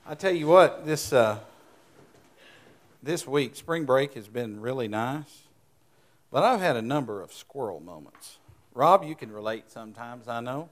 I tell you what, this week, spring break has been really nice, but I've had a number of squirrel moments. Rob, you can relate sometimes, I know.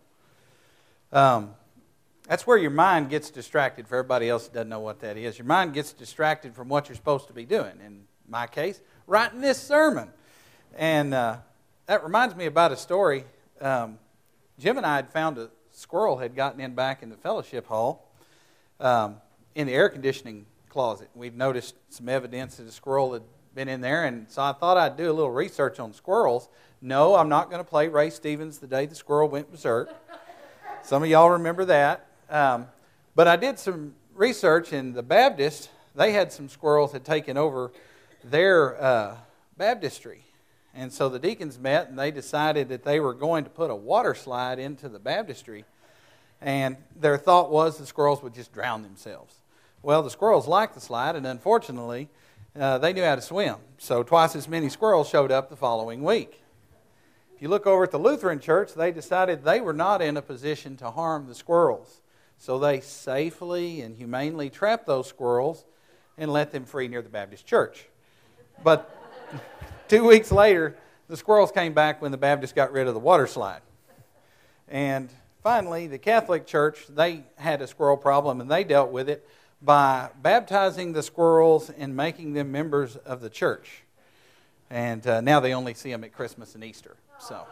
That's where your mind gets distracted. For everybody else that doesn't know what that is, your mind gets distracted from what you're supposed to be doing. In my case, writing this sermon. And that reminds me about a story. Jim and I had found a squirrel had gotten in back in the fellowship hall in the air conditioning closet. We'd noticed some evidence that a squirrel had been in there, and so I thought I'd do a little research on squirrels. No, I'm not going to play Ray Stevens, The Day the Squirrel Went Berserk. Some of y'all remember that. But I did some research, and the Baptist, they had some squirrels had taken over their baptistry. And so the deacons met, and they decided that they were going to put a water slide into the baptistry. And their thought was the squirrels would just drown themselves. Well, the squirrels liked the slide, and unfortunately, they knew how to swim. So twice as many squirrels showed up the following week. If you look over at the Lutheran church, they decided they were not in a position to harm the squirrels. So they safely and humanely trapped those squirrels and let them free near the Baptist church. But 2 weeks later, the squirrels came back when the Baptists got rid of the water slide. And finally, the Catholic Church, they had a squirrel problem, and they dealt with it by baptizing the squirrels and making them members of the church. And now they only see them at Christmas and Easter. So,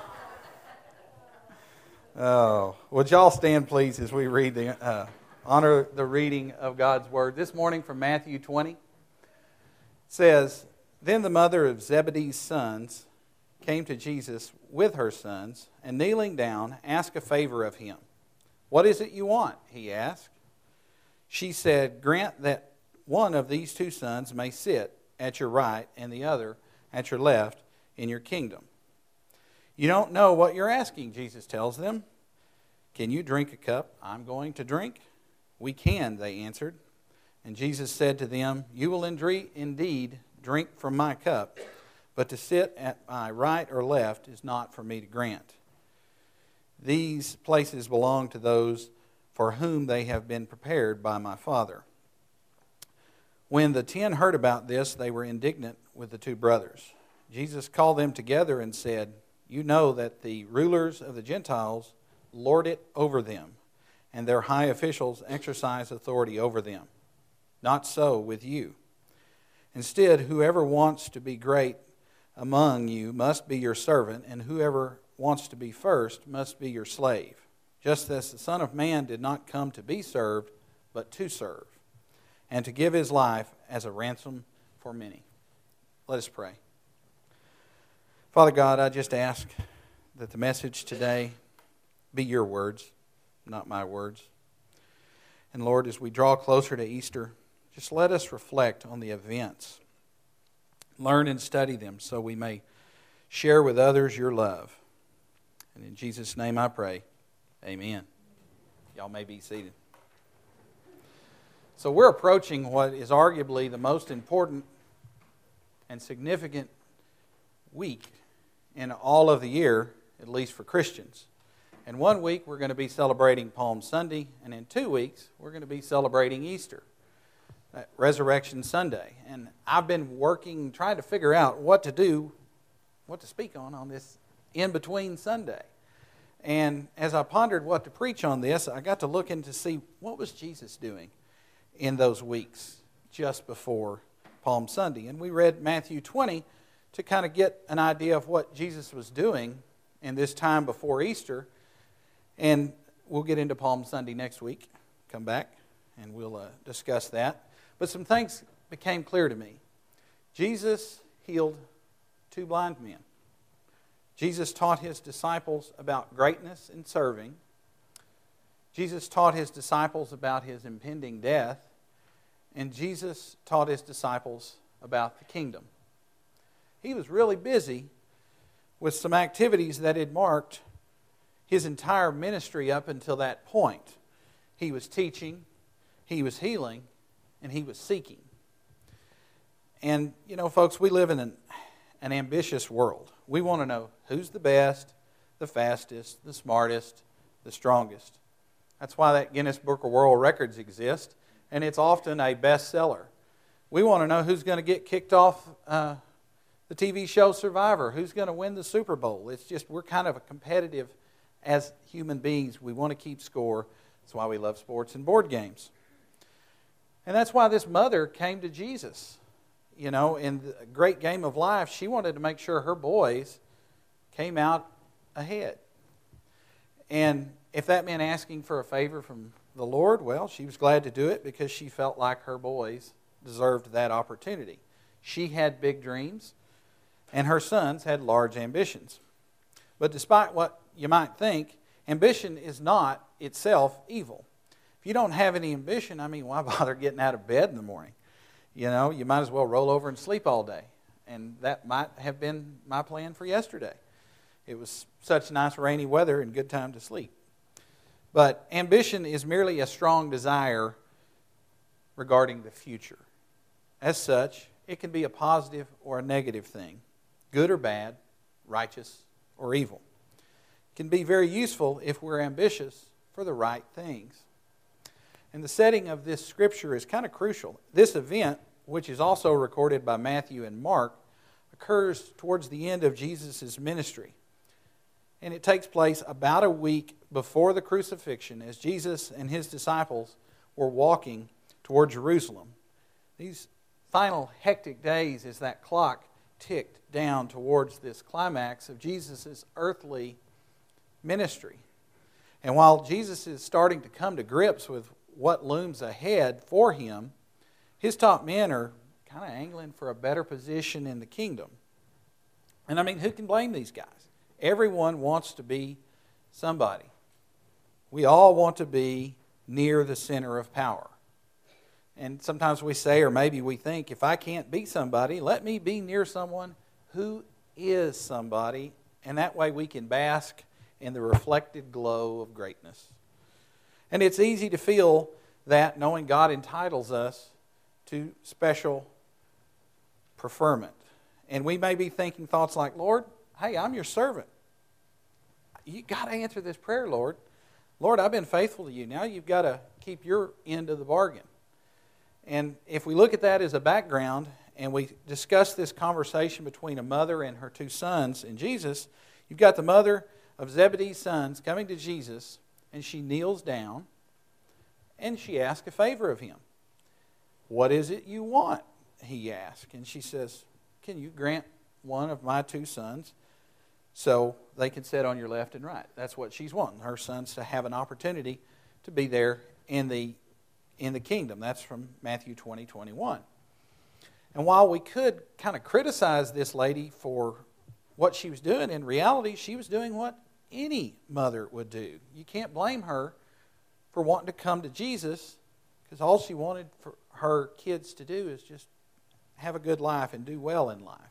would y'all stand, please, as we read honor the reading of God's Word. This morning from Matthew 20, it says, "Then the mother of Zebedee's sons came to Jesus with her sons, and kneeling down, asked a favor of him. 'What is it you want?' he asked. She said, 'Grant that one of these two sons may sit at your right and the other at your left in your kingdom.' 'You don't know what you're asking,' Jesus tells them. 'Can you drink a cup I'm going to drink?' 'We can,' they answered. And Jesus said to them, 'You will indeed drink from my cup, but to sit at my right or left is not for me to grant. These places belong to those for whom they have been prepared by my Father.' When the 10 heard about this, they were indignant with the two brothers. Jesus called them together and said, 'You know that the rulers of the Gentiles lord it over them, and their high officials exercise authority over them. Not so with you. Instead, whoever wants to be great among you must be your servant, and whoever wants to be first must be your slave. Just as the Son of Man did not come to be served, but to serve, and to give his life as a ransom for many.'" Let us pray. Father God, I just ask that the message today be your words, not my words. And Lord, as we draw closer to Easter, just let us reflect on the events. Learn and study them so we may share with others your love. And in Jesus' name I pray, amen. Y'all may be seated. So we're approaching what is arguably the most important and significant week in all of the year, at least for Christians. And 1 week we're going to be celebrating Palm Sunday, and in 2 weeks we're going to be celebrating Easter, Resurrection Sunday. And I've been working, trying to figure out what to speak on this in-between Sunday. And as I pondered what to preach on this, I got to looking to see what was Jesus doing in those weeks just before Palm Sunday. And we read Matthew 20 to kind of get an idea of what Jesus was doing in this time before Easter. And we'll get into Palm Sunday next week. Come back and we'll discuss that. But some things became clear to me. Jesus healed 2 blind men. Jesus taught his disciples about greatness and serving. Jesus taught his disciples about his impending death. And Jesus taught his disciples about the kingdom. He was really busy with some activities that had marked his entire ministry up until that point. He was teaching, he was healing, and he was seeking. And, you know, folks, we live in an ambitious world. We want to know who's the best, the fastest, the smartest, the strongest. That's why that Guinness Book of World Records exists. and it's often a bestseller. We want to know who's going to get kicked off the TV show Survivor, who's going to win the Super Bowl. It's just, we're kind of competitive as human beings. We want to keep score. That's why we love sports and board games. And that's why this mother came to Jesus. You know, in the great game of life, she wanted to make sure her boys came out ahead. And if that meant asking for a favor from the Lord, well, she was glad to do it because she felt like her boys deserved that opportunity. She had big dreams, and her sons had large ambitions. But despite what you might think, ambition is not itself evil. If you don't have any ambition, I mean, why bother getting out of bed in the morning? You know, you might as well roll over and sleep all day. And that might have been my plan for yesterday. It was such nice rainy weather and good time to sleep. But ambition is merely a strong desire regarding the future. As such, it can be a positive or a negative thing, good or bad, righteous or evil. It can be very useful if we're ambitious for the right things. And the setting of this scripture is kind of crucial. This event, which is also recorded by Matthew and Mark, occurs towards the end of Jesus' ministry. And it takes place about a week before the crucifixion as Jesus and his disciples were walking toward Jerusalem. These final hectic days as that clock ticked down towards this climax of Jesus' earthly ministry. And while Jesus is starting to come to grips with what looms ahead for him, his top men are kind of angling for a better position in the kingdom. And I mean, who can blame these guys? Everyone wants to be somebody. We all want to be near the center of power. And sometimes we say, or maybe we think, if I can't be somebody, let me be near someone who is somebody. And that way we can bask in the reflected glow of greatness. And it's easy to feel that knowing God entitles us to special preferment. And we may be thinking thoughts like, Lord, hey, I'm your servant. You got to answer this prayer, Lord. Lord, I've been faithful to you. Now you've got to keep your end of the bargain. And if we look at that as a background and we discuss this conversation between a mother and her two sons and Jesus, you've got the mother of Zebedee's sons coming to Jesus, and she kneels down and she asks a favor of him. What is it you want? He asked. And she says, can you grant one of my two sons so they can sit on your left and right? That's what she's wanting, her sons to have an opportunity to be there in the kingdom. That's from Matthew 20:21. And while we could kind of criticize this lady for what she was doing, in reality, she was doing what any mother would do. You can't blame her for wanting to come to Jesus, because all she wanted for her kids to do is just have a good life and do well in life.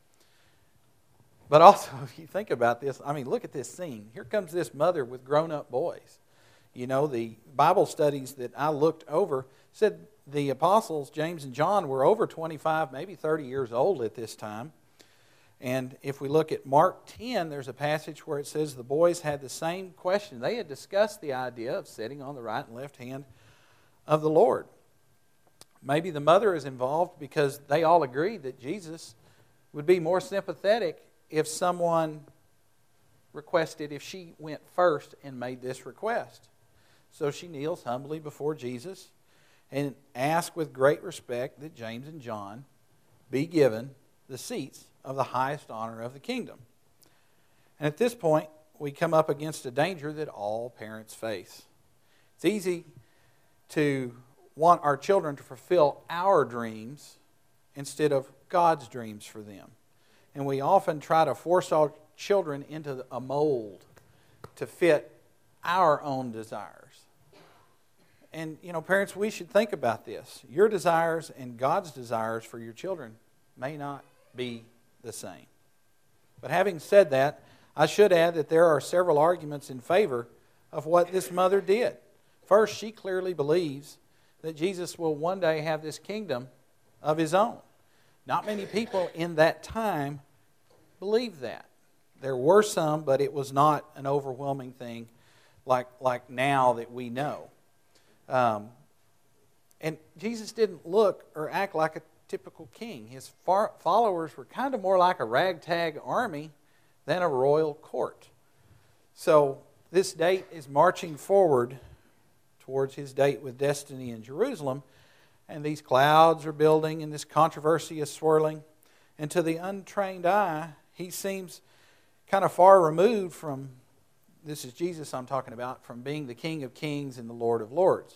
But also, if you think about this, I mean, look at this scene. Here comes this mother with grown-up boys. You know, the Bible studies that I looked over said the apostles, James and John, were over 25, maybe 30 years old at this time. And if we look at Mark 10, there's a passage where it says the boys had the same question. They had discussed the idea of sitting on the right and left hand of the Lord. Maybe the mother is involved because they all agreed that Jesus would be more sympathetic if someone requested, if she went first and made this request. So she kneels humbly before Jesus and asks with great respect that James and John be given the seats of the highest honor of the kingdom. And at this point, we come up against a danger that all parents face. It's easy to want our children to fulfill our dreams instead of God's dreams for them. And we often try to force our children into a mold to fit our own desires. And, you know, parents, we should think about this. Your desires and God's desires for your children may not be the same. But having said that, I should add that there are several arguments in favor of what this mother did. First, she clearly believes that Jesus will one day have this kingdom of his own. Not many people in that time believed that. There were some, but it was not an overwhelming thing like now that we know. And Jesus didn't look or act like a typical king. His followers were kind of more like a ragtag army than a royal court. So this date is marching forward towards his date with destiny in Jerusalem. And these clouds are building and this controversy is swirling. And to the untrained eye, he seems kind of far removed from, this is Jesus I'm talking about, from being the King of Kings and the Lord of Lords.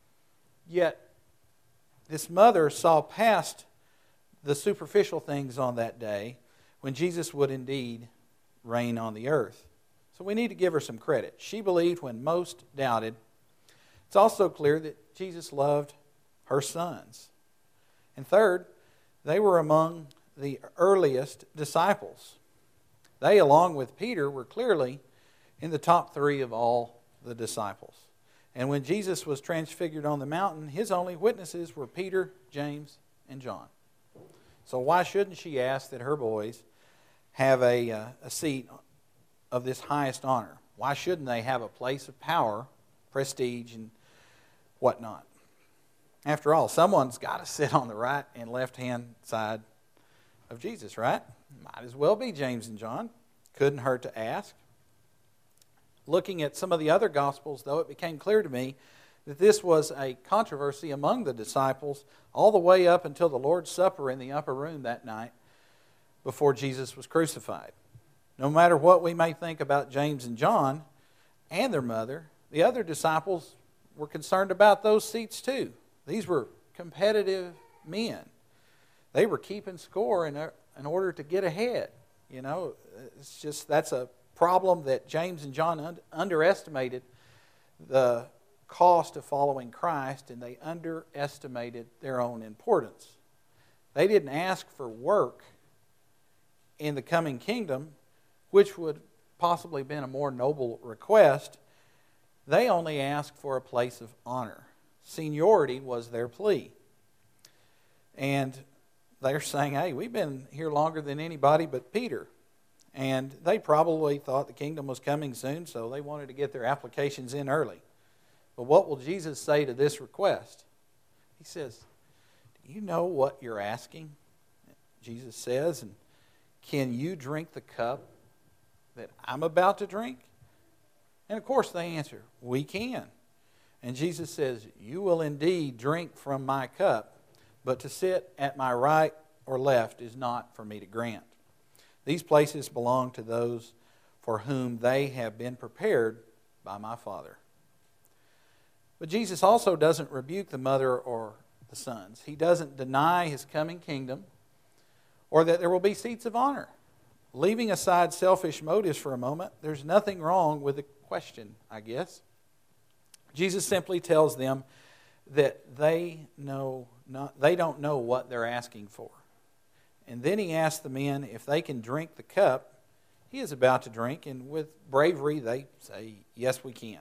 Yet, this mother saw past the superficial things on that day when Jesus would indeed reign on the earth. So we need to give her some credit. She believed when most doubted. It's also clear that Jesus loved her sons. And third, they were among the earliest disciples. They, along with Peter, were clearly in the top 3 of all the disciples. And when Jesus was transfigured on the mountain, his only witnesses were Peter, James, and John. So why shouldn't she ask that her boys have a seat of this highest honor? Why shouldn't they have a place of power, prestige, and whatnot? After all, someone's got to sit on the right and left-hand side of Jesus, right? Might as well be James and John. Couldn't hurt to ask. Looking at some of the other Gospels, though, it became clear to me that this was a controversy among the disciples all the way up until the Lord's Supper in the upper room that night before Jesus was crucified. No matter what we may think about James and John and their mother, the other disciples were concerned about those seats too. These were competitive men. They were keeping score in order to get ahead. You know, it's just, that's a problem that James and John underestimated the cost of following Christ, and they underestimated their own importance. They didn't ask for work in the coming kingdom, which would possibly have been a more noble request. They only asked for a place of honor. Seniority was their plea. And they're saying, hey, we've been here longer than anybody but Peter. And they probably thought the kingdom was coming soon, so they wanted to get their applications in early. But what will Jesus say to this request? He says, do you know what you're asking? Jesus says, and can you drink the cup that I'm about to drink? And of course they answer, we can. And Jesus says, you will indeed drink from my cup, but to sit at my right or left is not for me to grant. These places belong to those for whom they have been prepared by my Father. But Jesus also doesn't rebuke the mother or the sons. He doesn't deny his coming kingdom or that there will be seats of honor. Leaving aside selfish motives for a moment, there's nothing wrong with the question, I guess. Jesus simply tells them that they don't know what they're asking for. And then he asks the men if they can drink the cup he is about to drink, and with bravery they say, yes, we can.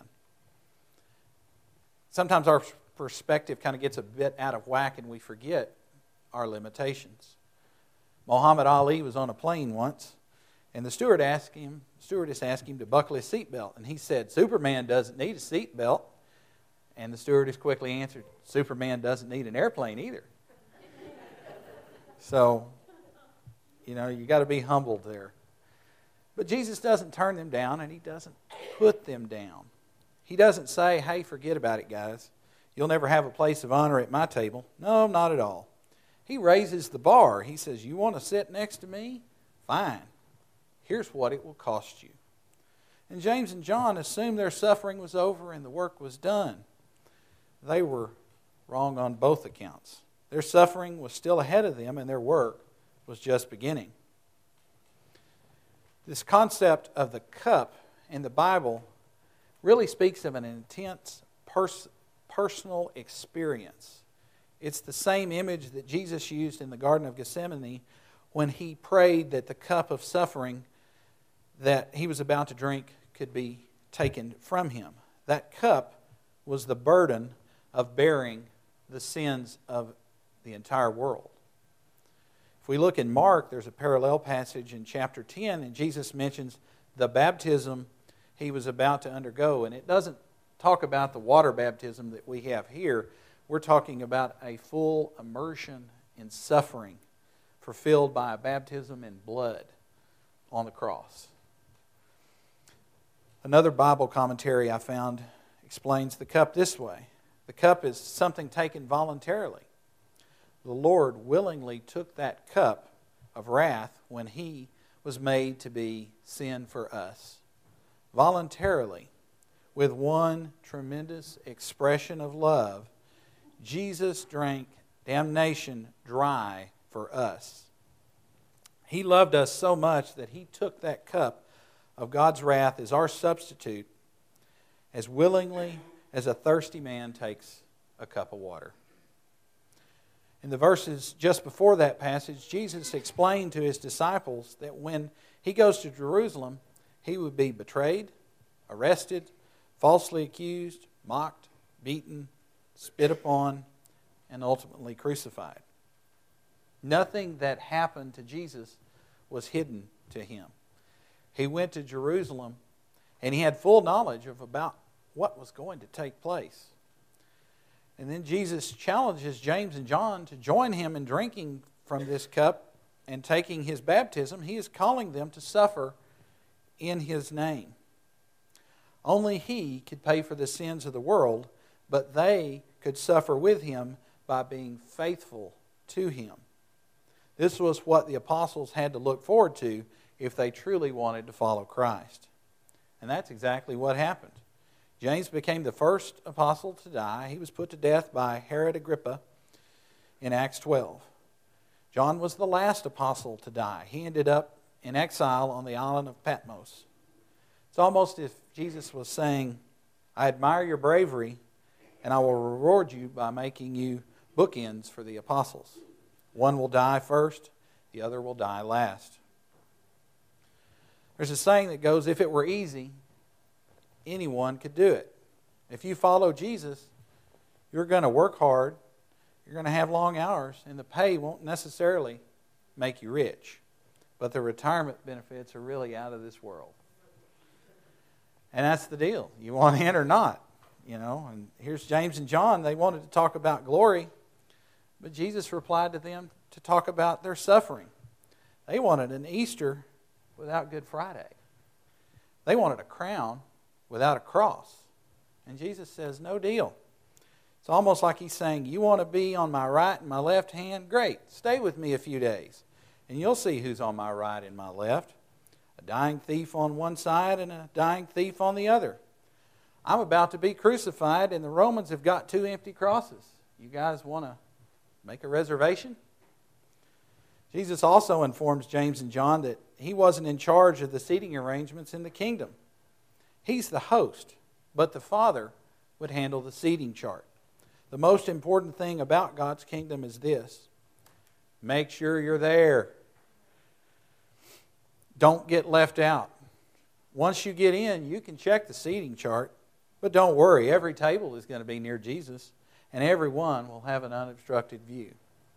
Sometimes our perspective kind of gets a bit out of whack and we forget our limitations. Muhammad Ali was on a plane once, and the stewardess asked him to buckle his seatbelt, and he said, Superman doesn't need a seatbelt. And the stewardess quickly answered, Superman doesn't need an airplane either. So, you know, you got to be humbled there. But Jesus doesn't turn them down, and he doesn't put them down. He doesn't say, hey, forget about it, guys. You'll never have a place of honor at my table. No, not at all. He raises the bar. He says, you want to sit next to me? Fine. Here's what it will cost you. And James and John assumed their suffering was over and the work was done. They were wrong on both accounts. Their suffering was still ahead of them, and their work was just beginning. This concept of the cup in the Bible really speaks of an intense personal experience. It's the same image that Jesus used in the Garden of Gethsemane when he prayed that the cup of suffering that he was about to drink could be taken from him. That cup was the burden of bearing the sins of the entire world. If we look in Mark, there's a parallel passage in chapter 10, and Jesus mentions the baptism he was about to undergo. And it doesn't talk about the water baptism that we have here, we're talking about a full immersion in suffering fulfilled by a baptism in blood on the cross. Another Bible commentary I found explains the cup this way. The cup is something taken voluntarily. The Lord willingly took that cup of wrath when He was made to be sin for us. Voluntarily, with one tremendous expression of love, Jesus drank damnation dry for us. He loved us so much that He took that cup of God's wrath as our substitute, as willingly as a thirsty man takes a cup of water. In the verses just before that passage, Jesus explained to His disciples that when He goes to Jerusalem, He would be betrayed, arrested, falsely accused, mocked, beaten, spit upon, and ultimately crucified. Nothing that happened to Jesus was hidden to Him. He went to Jerusalem and He had full knowledge of about what was going to take place. And then Jesus challenges James and John to join Him in drinking from this cup and taking His baptism. He is calling them to suffer in His name. Only He could pay for the sins of the world, but they could suffer with Him by being faithful to Him. This was what the apostles had to look forward to if they truly wanted to follow Christ. And that's exactly what happened. James became the first apostle to die. He was put to death by Herod Agrippa in Acts 12. John was the last apostle to die. He ended up in exile on the island of Patmos. It's almost as if Jesus was saying, I admire your bravery, and I will reward you by making you bookends for the apostles. One will die first, the other will die last. There's a saying that goes, if it were easy, anyone could do it. If you follow Jesus, you're going to work hard, you're going to have long hours, and the pay won't necessarily make you rich. But the retirement benefits are really out of this world. And that's the deal. You want in or not, you know. And here's James and John. They wanted to talk about glory, but Jesus replied to them to talk about their suffering. They wanted an Easter without Good Friday. They wanted a crown without a cross. And Jesus says, no deal. It's almost like He's saying, you want to be on my right and my left hand? Great. Stay with me a few days, and you'll see who's on my right and my left. A dying thief on one side and a dying thief on the other. I'm about to be crucified, and the Romans have got 2 empty crosses. You guys want to make a reservation? Jesus also informs James and John that He wasn't in charge of the seating arrangements in the kingdom. He's the host, but the Father would handle the seating chart. The most important thing about God's kingdom is this: make sure you're there. Don't get left out. Once you get in, you can check the seating chart, but don't worry, every table is going to be near Jesus, and everyone will have an unobstructed view.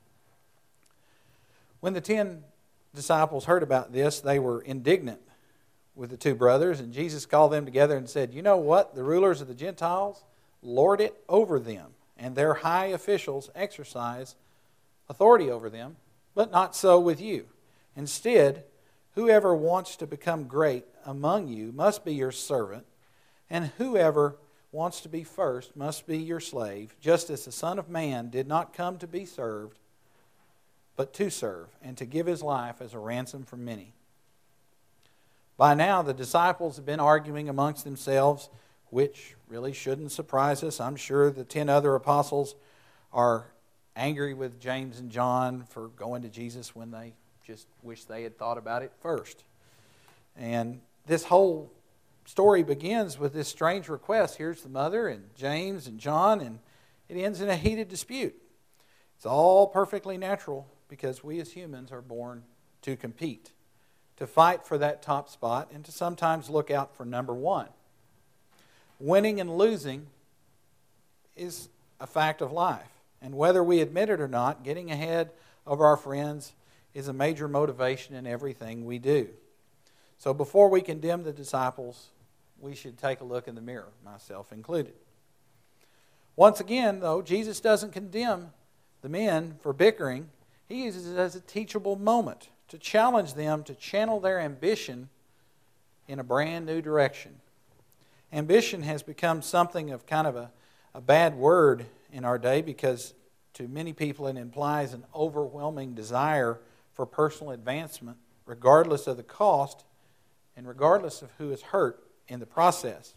When the 10 disciples heard about this, they were indignant with the 2 brothers, and Jesus called them together and said, you know what? The rulers of the Gentiles lord it over them, and their high officials exercise authority over them, but not so with you. Instead, whoever wants to become great among you must be your servant, and whoever wants to be first must be your slave, just as the Son of Man did not come to be served, but to serve, and to give His life as a ransom for many. By now, the disciples have been arguing amongst themselves, which really shouldn't surprise us. I'm sure the 10 other apostles are angry with James and John for going to Jesus when they just wish they had thought about it first. And this whole story begins with this strange request. Here's the mother and James and John, and it ends in a heated dispute. It's all perfectly natural because we as humans are born to compete, to fight for that top spot, and to sometimes look out for number 1. Winning and losing is a fact of life. And whether we admit it or not, getting ahead of our friends is a major motivation in everything we do. So before we condemn the disciples, we should take a look in the mirror, myself included. Once again, though, Jesus doesn't condemn the men for bickering. He uses it as a teachable moment to challenge them to channel their ambition in a brand new direction. Ambition has become something of kind of a bad word in our day because to many people it implies an overwhelming desire for personal advancement regardless of the cost and regardless of who is hurt in the process.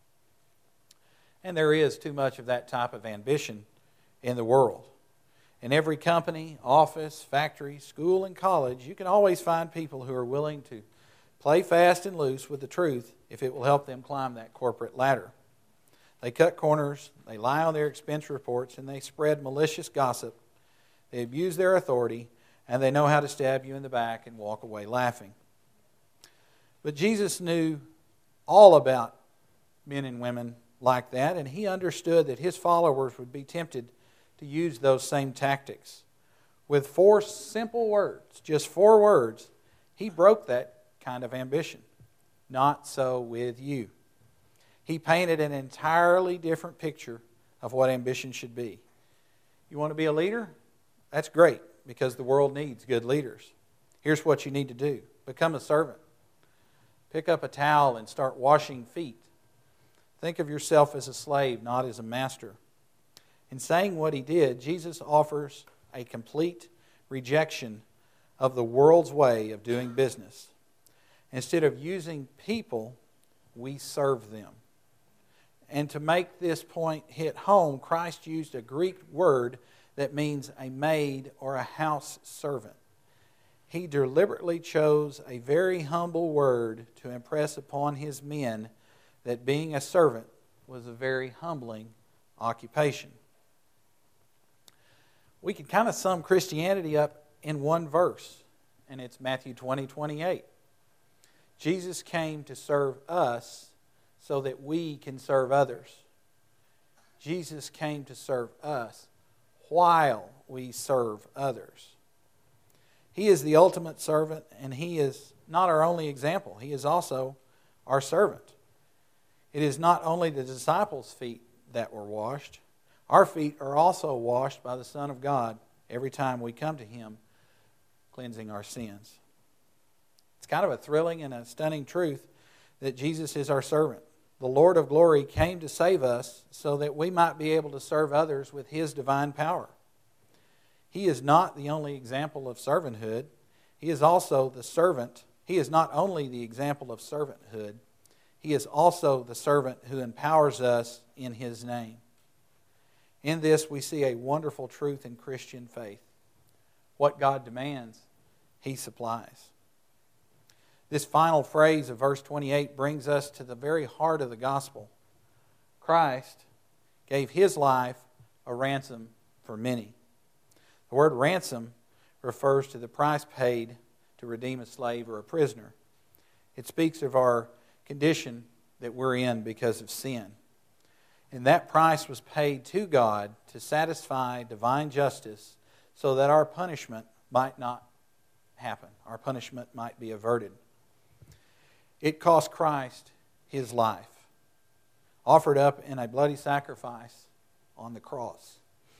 And there is too much of that type of ambition in the world. In every company, office, factory, school, and college, you can always find people who are willing to play fast and loose with the truth if it will help them climb that corporate ladder. They cut corners, they lie on their expense reports, and they spread malicious gossip. They abuse their authority, and they know how to stab you in the back and walk away laughing. But Jesus knew all about men and women like that, and he understood that his followers would be tempted to use those same tactics. With 4 simple words, just 4 words, he broke that kind of ambition. Not so with you. He painted an entirely different picture of what ambition should be. You want to be a leader? That's great, because the world needs good leaders. Here's what you need to do. Become a servant. Pick up a towel and start washing feet. Think of yourself as a slave, not as a master. In saying what he did, Jesus offers a complete rejection of the world's way of doing business. Instead of using people, we serve them. And to make this point hit home, Christ used a Greek word that means a maid or a house servant. He deliberately chose a very humble word to impress upon his men that being a servant was a very humbling occupation. We could kind of sum Christianity up in one verse, and it's Matthew 20:28. Jesus came to serve us so that we can serve others. Jesus came to serve us while we serve others. He is the ultimate servant, and he is not our only example. He is also our servant. It is not only the disciples' feet that were washed. Our feet are also washed by the Son of God every time we come to him, cleansing our sins. It's kind of a thrilling and a stunning truth that Jesus is our servant. The Lord of glory came to save us so that we might be able to serve others with his divine power. He is not the only example of servanthood. He is also the servant. He is not only the example of servanthood, he is also the servant who empowers us in his name. In this, we see a wonderful truth in Christian faith. What God demands, he supplies. This final phrase of verse 28 brings us to the very heart of the gospel. Christ gave his life a ransom for many. The word ransom refers to the price paid to redeem a slave or a prisoner. It speaks of our condition that we're in because of sin. And that price was paid to God to satisfy divine justice so that our punishment might not happen. Our punishment might be averted. It cost Christ his life, offered up in a bloody sacrifice on the cross.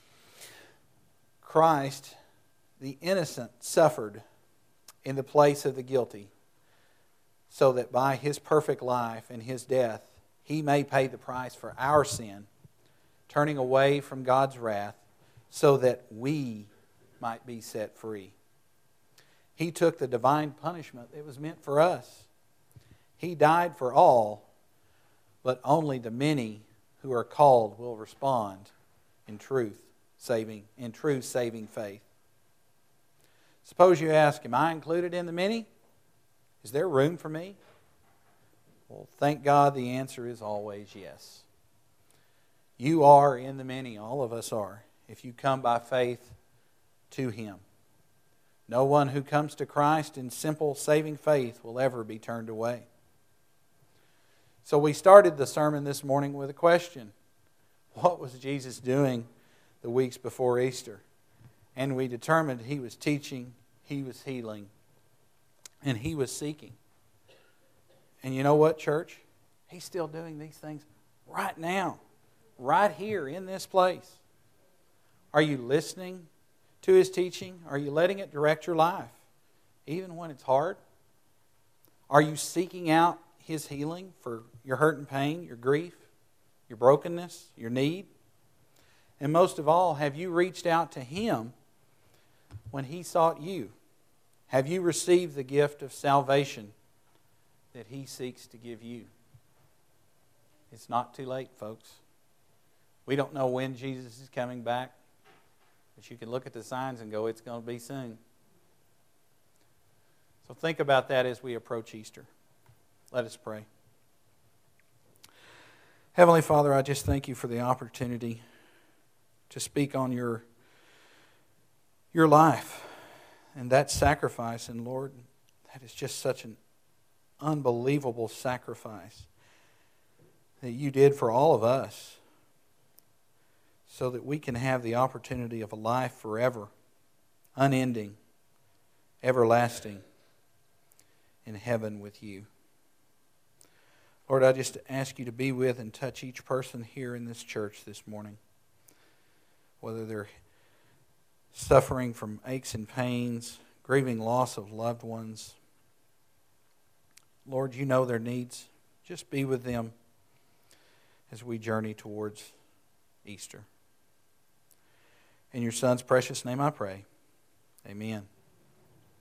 Christ, the innocent, suffered in the place of the guilty so that by his perfect life and his death, he may pay the price for our sin, turning away from God's wrath so that we might be set free. He took the divine punishment that was meant for us. He died for all, but only the many who are called will respond in true saving faith. Suppose you ask, am I included in the many? Is there room for me? Well, thank God the answer is always yes. You are in the many, all of us are, if you come by faith to him. No one who comes to Christ in simple saving faith will ever be turned away. So we started the sermon this morning with a question. What was Jesus doing the weeks before Easter? And we determined he was teaching, he was healing, and he was seeking. And you know what, church? He's still doing these things right now. right here in this place? Are you listening to His teaching? Are you letting it direct your life, even when it's hard? Are you seeking out His healing for your hurt and pain, your grief, your brokenness, your need? And most of all, have you reached out to Him when He sought you? Have you received the gift of salvation that He seeks to give you? It's not too late, folks. We don't know when Jesus is coming back, but you can look at the signs and go, it's going to be soon. So think about that as we approach Easter. Let us pray. Heavenly Father, I just thank You for the opportunity to speak on your life and that sacrifice. And Lord, that is just such an unbelievable sacrifice that You did for all of us so that we can have the opportunity of a life forever, unending, everlasting, in heaven with You. Lord, I just ask You to be with and touch each person here in this church this morning, whether they're suffering from aches and pains, grieving loss of loved ones. Lord, You know their needs. Just be with them as we journey towards Easter. In Your Son's precious name I pray. Amen.